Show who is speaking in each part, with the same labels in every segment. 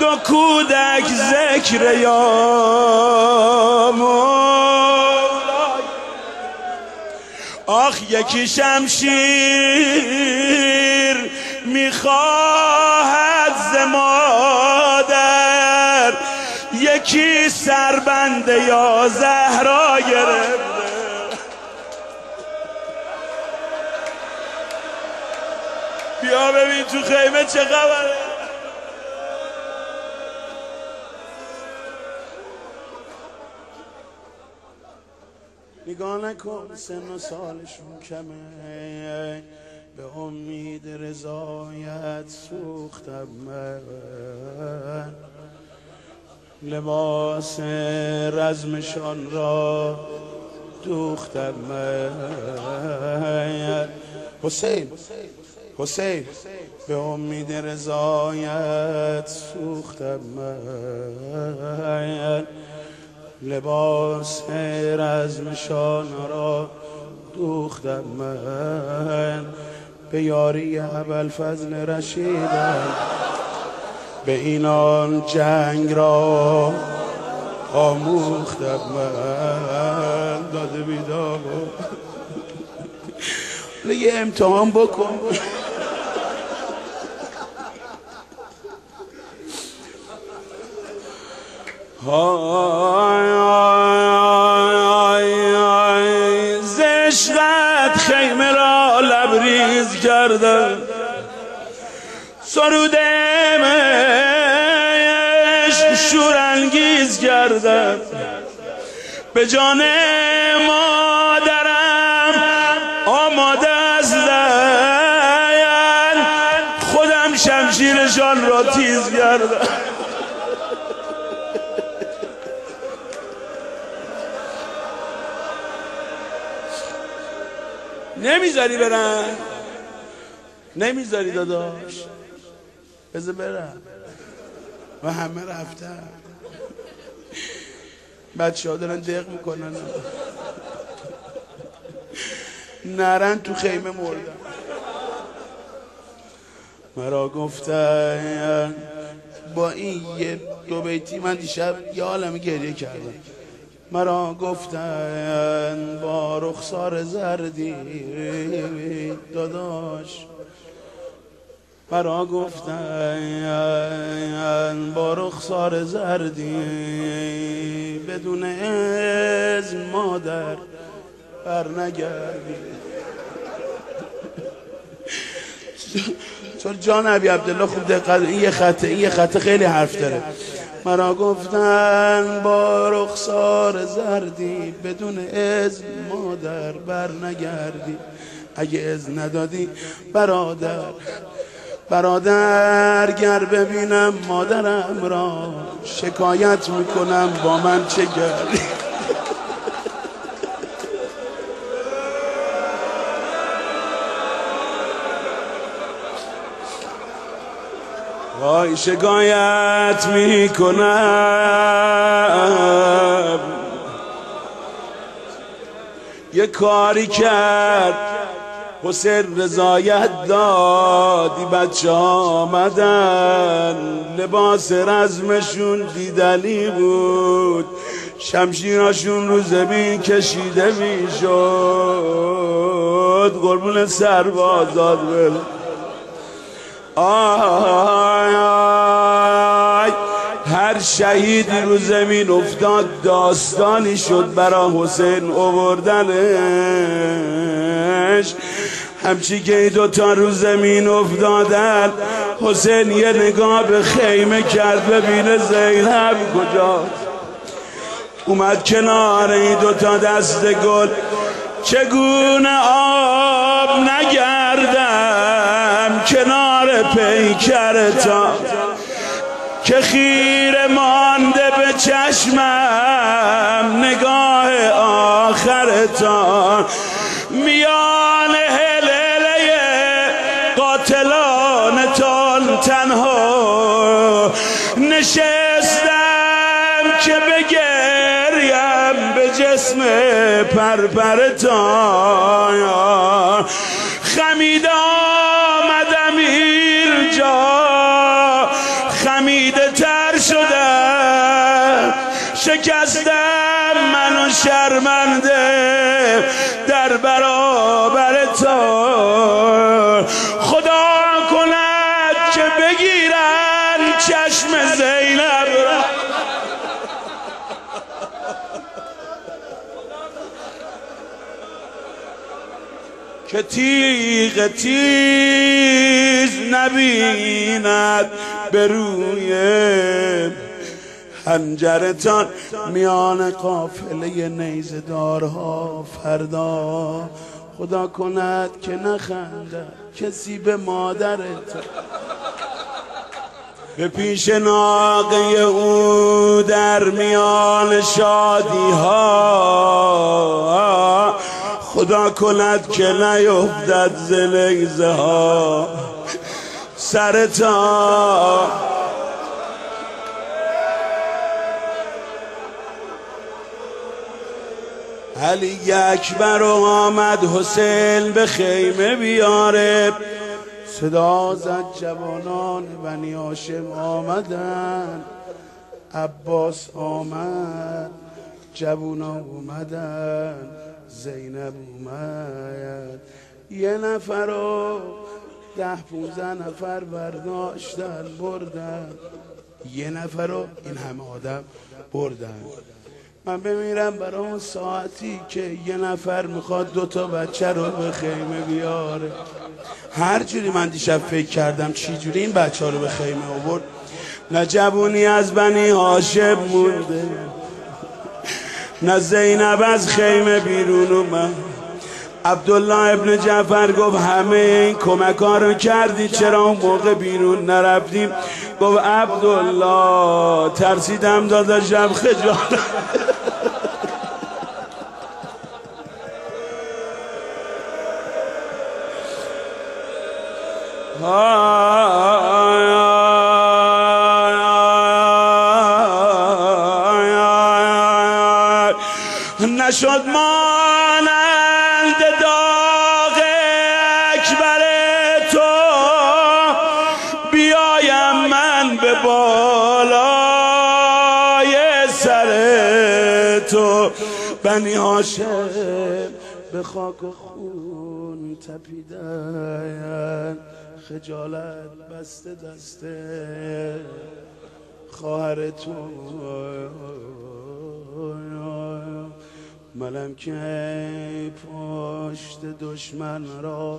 Speaker 1: دو کودک ذکر یا مولای. آخ یکی شمشیر میخواهد ز مادر، یکی سربند یا زهرا گرفته. بیا ببین تو خیمه چه خبره. نگاه نکن سن و سالشون کمه، به امید رضایت سوختم من، لباس رزمشان را دوختم من. حسین به امید رضایت سوختم من، لباس رزمشان را دوختم من. به یاری ابوالفضل رشیدم، به اینان جنگ را آموختم من. داده بیدار یه امتحان بکن. ز عشقت خیمه را لبریز کردم، سرود عشق شورانگیز کردم. به جان مادرم آماده است خودم شمشیرشان را تیز کردم. نمیذاری برن؟ نمیذاری داداش؟ بذار برم. و همه رفتن، بچه ها دارن دق میکنن، نرن تو خیمه مردن. مرا گفتن با این یه دو بیتی من دیشب یه عالمه گریه کردم. مرا گفتن با رخسار زردی داداش، مرا گفتن با رخسار زردی بدون اذن مادر برنگردی. چون جان ابی عبدالله خوب دقت، این یه خطه خیلی حرف داره. مرا گفتن با رخسار زردی بدون اذن مادر برنگردی. اگه اذن ندادی برادر گر ببینم مادرم را شکایت میکنم با من چه کردی. وای شکایت میکنم، یه کاری کرد حسین رضایت دادی، بچه آمدن لباس رزمشون دیدنی بود، شمشیراشون رو زمین کشیده میشد. قربون سربازات بل آی هر شهیدی رو زمین افتاد داستانی شد برا حسین آوردنش. همچی که دوتا رو زمین افتادن حسین یه نگاه به خیمه کرد ببینه زینب کجاست. اومد کنار این دوتا دست گل، چگونه آب نگردم کنار پیکرتا که خیره مانده به چشمم نگاه آخرتا. میان هلهله قاتلانتان تنها نشستم که بگریم به جسم پرپرتان. خمیده آمدم اینجا خمیده شدم شکستم منو شرمنده در برابر تو خدا کند که بگیرن چشم زینب را که تیغ تیز نبیند به روی حنجرتان میان قافله نیزه دارها فردا خدا کند که نخنده کسی به مادرت به پیش ناقه او در میان شادی ها خدا کند که نیفتد ز نیزه ها سرتا علی اکبر آمد حسین به خیمه بیاره صدا زد جوانان بنی هاشم آمدن عباس آمد جوونا اومدن زینب اومد یه نفر و 10-15 نفر برداشتن بردن یه نفر رو این همه آدم بردن من بمیرم برای اون ساعتی که یه نفر میخواد 2 تا بچه رو به خیمه بیاره هر جوری من دیشب فکر کردم چی جوری این بچه ها رو به خیمه آورد نه جوونی از بنی هاشم مونده نه زینب از خیمه بیرون اومد عبدالله ابن جعفر گفت همه این کمک ها رو کردی چرا اون موقع بیرون نرفتیم گفت عبدالله ترسیدم داداشم خجالت نشد مانند داغ اکبر تو بیایم من به بالای سر تو بنی هاشم به خاک و خون تپیدن خجالت بسته دسته خواهر تو منم که پشت دشمن را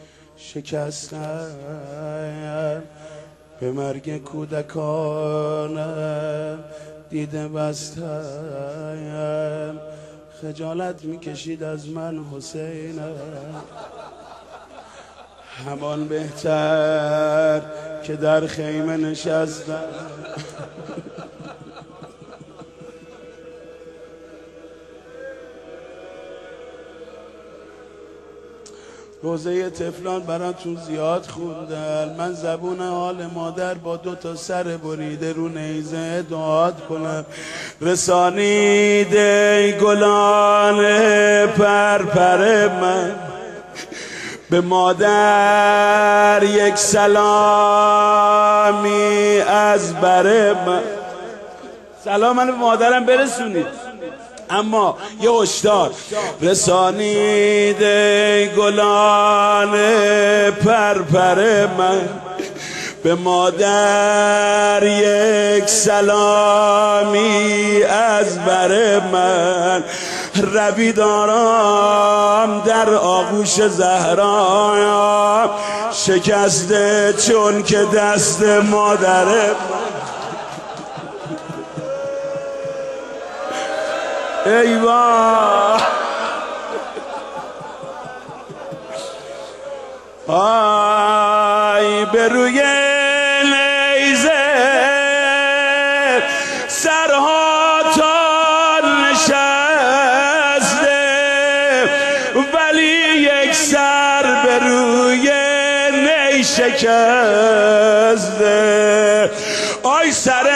Speaker 1: شکستم به مرگ کودکانم دیده بستم خجالت میکشید از من حسینم همان بهتر که در خیمه نشستم روزه طفلان براتون زیاد خوندن من زبون حال مادر با 2 تا سر بریده رو نیزه دعات کنم رسانیده گلان پرپر من به مادر یک سلامی از بر من سلام منو به مادرم برسونید اما یه هشدار رسانیده گلان پرپر من به مادر یک سلامی از بر من روی دارم در آغوش زهرا شکسته چون که دست مادر من ای وای آی به روی نیزه سرها تا نشسته ولی یک سر به روی نی شکسته آی سر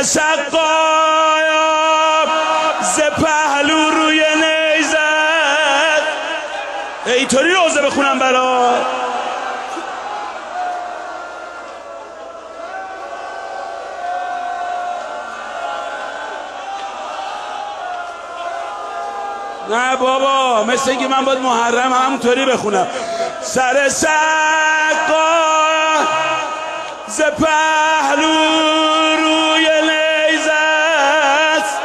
Speaker 1: سقایم ز پهلو روی نیزت اینطوری روزه بخونم برات نه بابا، مثل اینکه من باید محرم همونطوری بخونم. سر سقا ز پهلو روی نیزه است،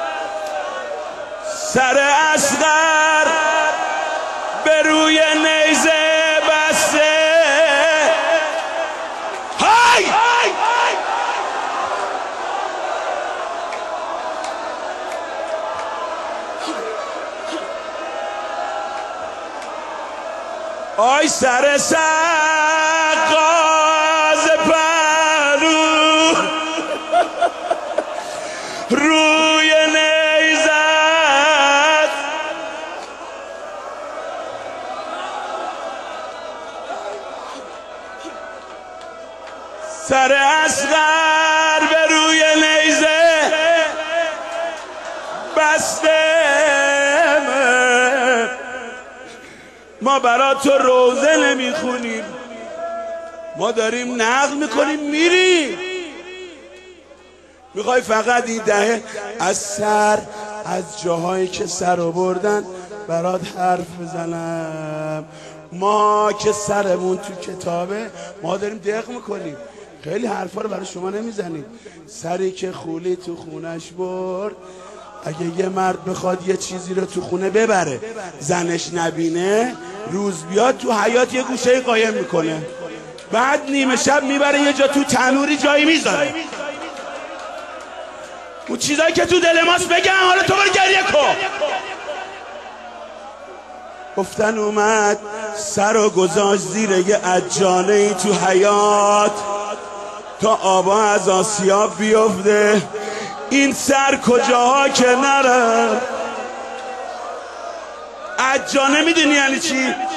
Speaker 1: سر اصغر به روی نیزه بسته. های آی سر سقاز پهلو روی نیزه است، سر اصغر به روی نیزه بسته. ما برا تو روزه نمیخونیم، ما داریم نقل میکنیم میریم. میخوای فقط این دهه از سر، از جاهایی که سر رو بردن برات حرف بزنم. ما که سرمون تو کتابه ما داریم دق میکنیم، خیلی حرفا رو برای شما نمیزنیم. سری که خولی تو خونش برد، اگه یه مرد بخواد یه چیزی رو تو خونه ببره زنش نبینه، روز بیاد تو حیاط یه گوشه قایم میکنه، بعد نیمه شب میبره یه جا تو تنوری جایی میذاره. اون چیزایی که تو دل ماست بگم، حالا تو برو گریه کن. گفتن اومد سر و گذاشت زیر یه عجانه ای تو حیاط تا آبا از آسیاب بیفته. این سر کجاها که نره. عجانه میدونی یعنی چی؟